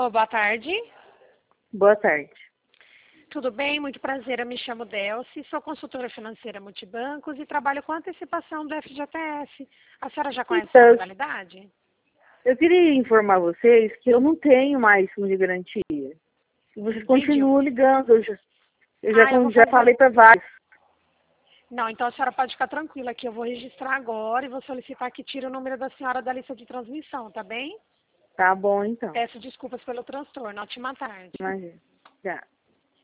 Alô, boa tarde. Boa tarde. Tudo bem? Muito prazer. Eu me chamo Delci, sou consultora financeira multibancos e trabalho com antecipação do FGTS. A senhora já conhece essa modalidade? Eu queria informar vocês que eu não tenho mais fundo de garantia. E vocês continuam ligando. Já falei para vários. Não, então a senhora pode ficar tranquila que eu vou registrar agora e vou solicitar que tire o número da senhora da lista de transmissão, tá bem? Tá bom, então. Peço desculpas pelo transtorno. Ótima tarde. Imagina. Já.